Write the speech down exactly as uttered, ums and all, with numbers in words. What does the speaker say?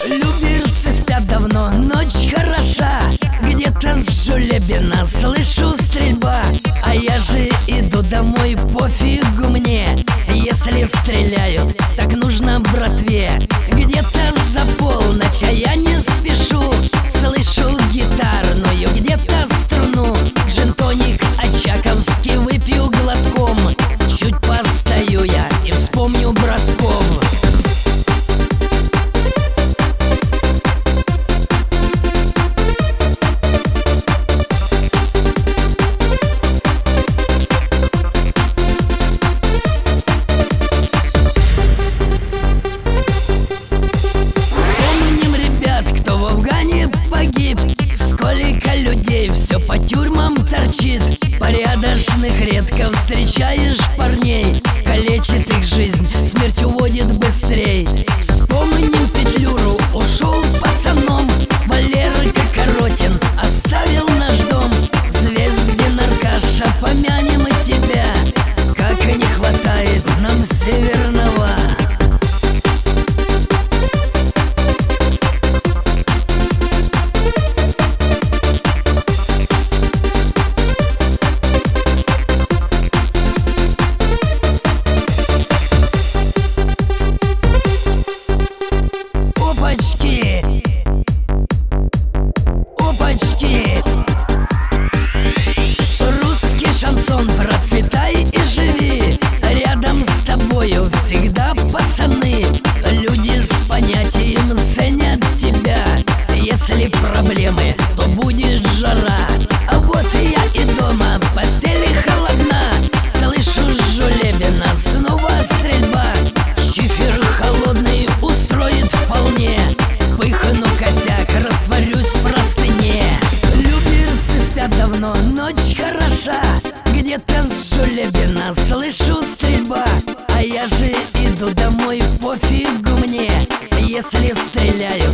Люберцы спят давно, ночь хороша. Где-то с Жулебина слышу стрельба. А я же иду домой, пофигу мне. Если стреляют, так нужно братве. Где-то за полночь, а я не спешу. Слышу гитарную, где-то струну. Джин-тоник очаковский выпью глотком. Чуть постою я и вспомню братков. Сколько людей все по тюрьмам торчит. Порядочных редко встречаешь парней. Калечит их жизнь, смерть уводит быстрей. Вспомним Петлюру, ушел пацаном. Валерка Коротин оставил наш дом. Звездин Аркаша, помянем и тебя. Как и не хватает нам Северного. Русский шансон, процветай и живи. Рядом с тобою всегда пацаны. Люди с понятием ценят тебя. Если проблемы, то будет жара. А вот я и дома, постели холодна. Слышу с Жулебина снова стрельба. Шифер холодный устроит вполне. Пыхну косяк, растворюсь в простыне. Люберцы спят давно, ночь хороша. Где-то с Жулебина слышу стрельба. А я же иду домой, пофигу мне. Если стреляют,